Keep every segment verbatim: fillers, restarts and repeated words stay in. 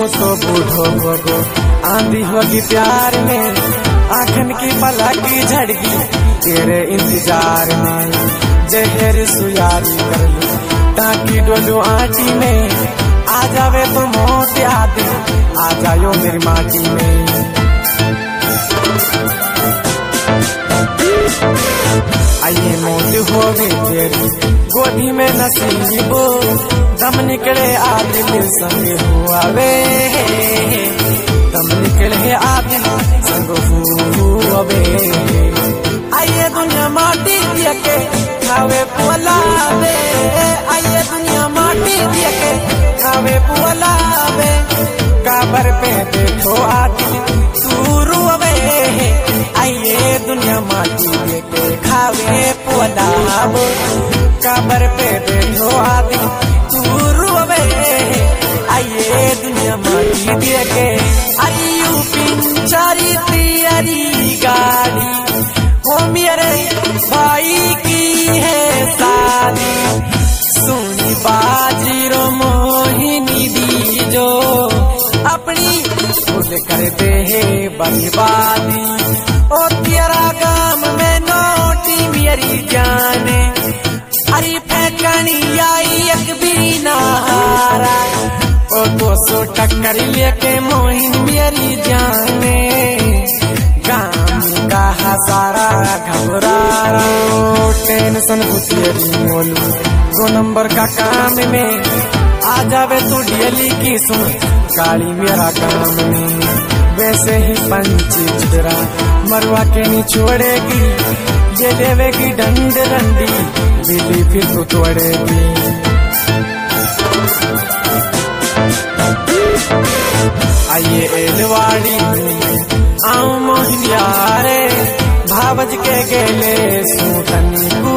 तो बूढ़ो होगो आंधी होगी प्यार में, आंखन की पलकी झड़गी तेरे इंतजार में। जहर सुयारी कर लो ताकि डोलो आटी में, आ जावे तो मौत याद आ जायो मेरी माटी में। आइए मौत हो गई तेरी गोदी में नसीबो, दम निकले आदिल संग हुआ वे, दम निकले आदिल संग हुआ वे। आइए दुनिया माटी दिया के खावे पुअला वे, आइए दुनिया माटी दिया के खावे पुअला वे। काबर पे देखो आदिल तू रुवे, आइए दुनिया माटी दिया के खावे पुअला वे। काबर पे देखो आदिल तू रुवे, आइए दुनिया माटी दिया के। आयु पिंचारी तेरी गाड़ी, वो मेरे भाई की है शादी। सुनी बाजी रो मोहिनी दी जो अपनी खुद कर दे है बर्बादी। ओ तेरा गाम में नोटी मेरी जाने, अरे फेंकनी आई एक भी नहारा। ओ दो सौ टक्कर लेके मोहिन मेरी जाने, गाम का सारा घबरा टेंशन तेरी मोलू। दो नंबर का काम में आ जावे तू डेली की सुन काली मेरा काम में। वैसे ही पंची चितरा मरवा के नहीं छोड़ेगी, ये देवेगी डंड रंडी बिली फिर तू तोड़ेगी। आइए एलवाड़ी आऊं मोहिनिया रे, भावज के गेले सूटनी को,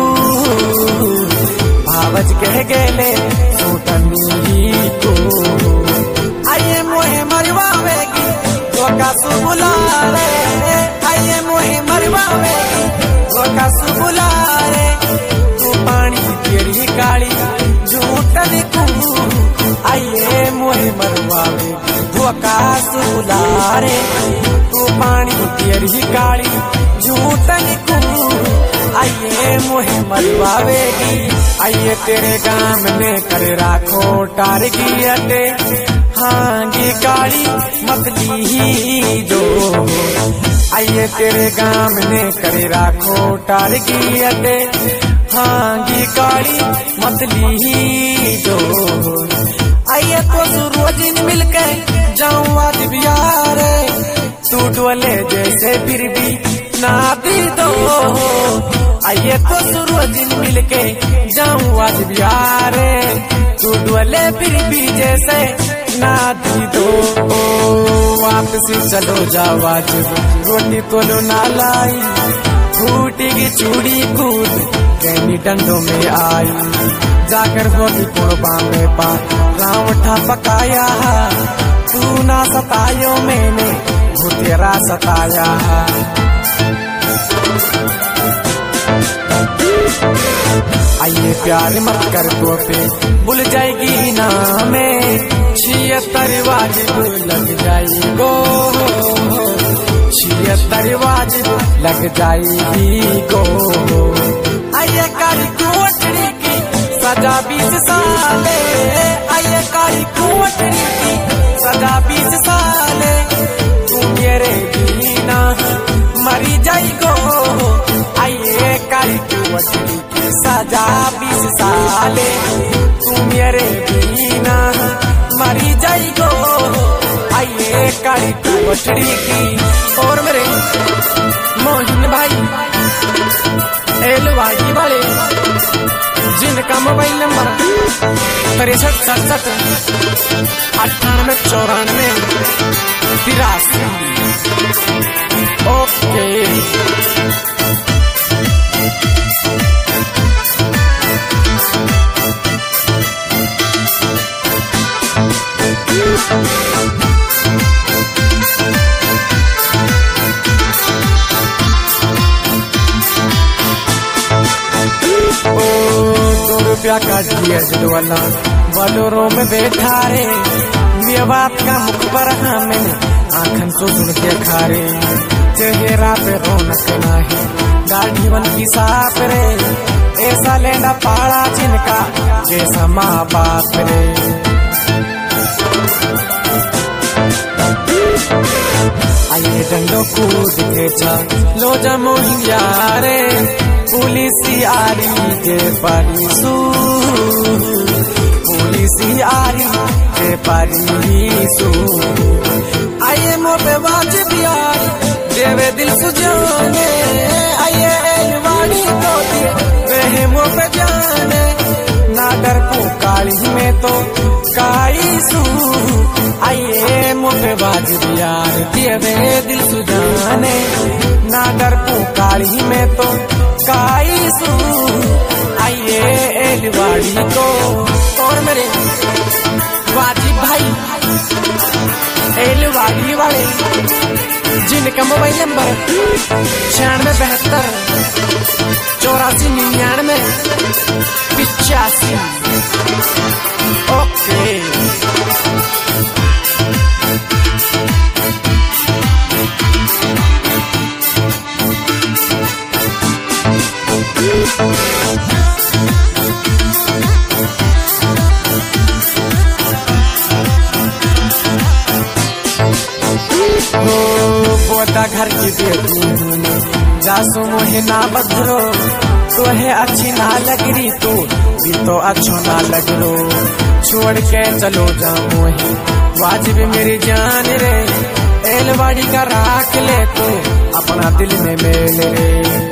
भावज के गेले सूटनी को। आइए मोहे मरवावेगी धोखा सुबुला रे, आइए मोहे मरवावेगी धोखा सुबुला रे। तू पानी तेरी काली झूठन को, आइए मोहे मरवावेगी धोखा सुबुला रे। तू पानी तेरी काली झूठन को, आइए मोहे मरवावेगी। आइए तेरे गाम में कर राखो टारगी अटे, हांगी काली मतली ही जो। आइए तेरे गाम में कर राखो टारगी अटे, हांगी काली मतली ही जो। आइए तो रोजिन मिलके जाऊं आज बिहार, तू डोले जैसे फिर भी ना दी दो। आइए तो रोजिन मिलके जाऊं आज बिहार, तू डोले फिर भी जैसे ना दी दो। वापसी चलो जाओ आज रोटी तोलो ना लाई, फूटेगी चूड़ी कूद कैनी डंडों में आई। जाकर होगी कुर्बा में पा राम उठा पकाया, तू ना सतायो मैंने वो तेरा सताया। आइए प्यार मत कर तो पे भूल जाएगी ना में, छिहत्तर वाजिब लग जाएगो, छिहत्तर वाजिब लग जाएगी गो। आइए काली कोठरी की सजा बीस साले, आइए काली कोठरी की सजा बीस साले। तू मेरे बिना मरी जाएगो, आइए काली कोठरी की सजा बीस साले। तू मेरे बिना मरी जाएगो, आइए काली कोठरी की। और मेरे मोहिन भाई एलवाड़ी वाले जिनका मोबाइल नंबर तिरसठ सड़सठ अट्ठानवे चौरानवे तिरासी। ओके रुपया का दिया वाला बलोरों में बैठा रे, ये बात का मुख पर हमें आंखन सो सुन के खारे चेहरा पे रौनक नाही दाढ़ी बन की साफ रे ऐसा लेना पाड़ा जिनका जैसा माँ बाप रे। आइए डंडो कूद के लो जमो यारे पुलिस आरी के परिसू पुलिस आरी के परिसू आइए मोपे वाजिब यार देवे दिल सुजाने आइए एलवाड़ी तो वे मोपे जाने ना डर पुकारी में तो काईसू आइए मोपे वाजिब यार देवे दिल सुजाने ना डर पुकारी में तो काईसू आइए एलवाड़ी को। और मेरे वाजिब भाई एलवाड़ी वाले जिनका मोबाइल नंबर छियानवे बहत्तर चौरासी निन्यानवे पिचासी ओके। घर की बेटी जासू मोहे ना बदरो तो है अच्छी ना लग रही तू भी तो अच्छो ना लग रो छोड़ के चलो जा मोहे वाजिब मेरी जान रे एलवाड़ी का राख ले तू अपना दिल में मेल रे।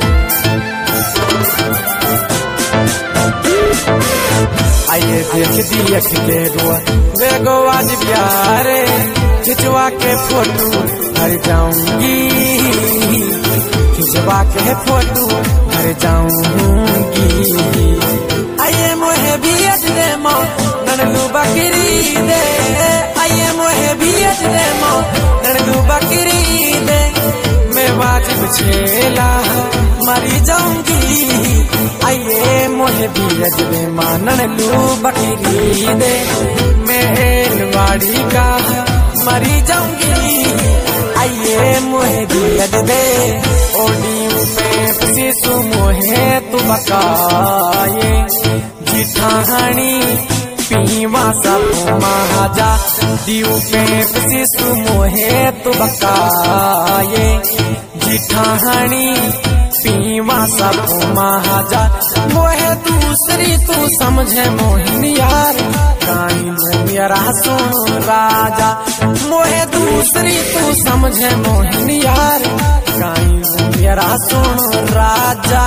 आइए देख दी अख के रुआ वे गो वाजिब यारे खिंचवा के फोटो घर जाऊंगी खिंचवा के फोटो घर जाऊंगी। आइए मोहे भी अजले मो ननलू बकरी दे आइए मोहे भी अजले मो ननलू बकरी दे मैं वाजिब छेला मरी जाऊंगी। आइए मोहे भी अजले मो ननलू बकरी दे मैं एलवाड़ी का मरी जाऊंगी। आइए मोहे दियद दे ओडी पे शिशु मोहे तू बकाये जिठानी पीवा सब महाजा दियो पे शिशु मोहे तू बकाये जिठानी पीवा सब महाजा मोहे दूसरी तू समझे मोहिन यार काई मेरा सुन राजा मोहे दूसरी तू समझे मोहिन यार काई मेरा सुन राजा।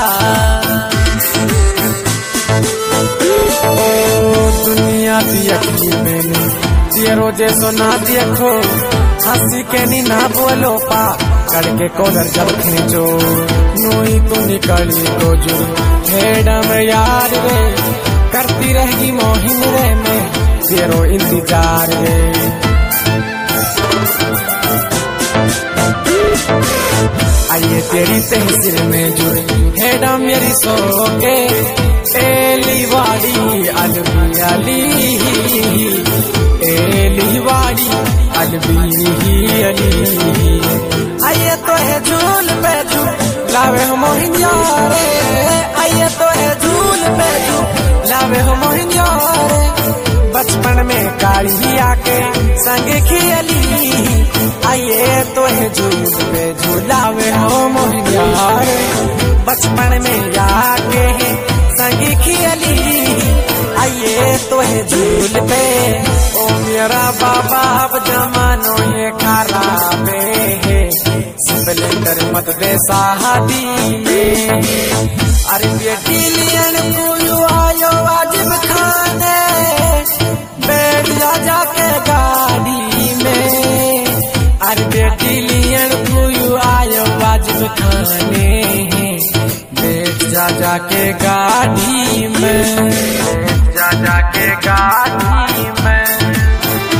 ओ दुनिया दियखी मैंने दिए रोजे सो ना देखो हंसी के नी ना बोलो पा करके कॉलर जब खींचो नोई तू निकली तो जो हेडम यार रे करती रहेगी मोहिन रे में तेरो इंतजार रे। आइए तेरी तहसीर में जुड़े हेडा मेरी सो के एलीवाड़ी अलबी अली एलीवाड़ी अलबी अली। आइए तो है झूल पे झूल लावे हो मोहिन यारे आइए तो है झूल पे झूल लावे हो मोहिन यारे बचपन में काली आके संग खियली। आइए तो है झूल पे झूलावे हो मोहिन यारे बचपन में आके संग खियली। आइए तो है झूल पे ओ मेरा बाबा अब जमानो ये खराबे है स्प्लेंडर मत दे शादी में। अरे बेटी लियन कोयू आयो वाजिब खाने बैठ जा जाके गाड़ी में। अरे बेटी लियन कोयू आयो वाजिब खाने बैठ जा जाके गाड़ी में जा जाके गाड़ी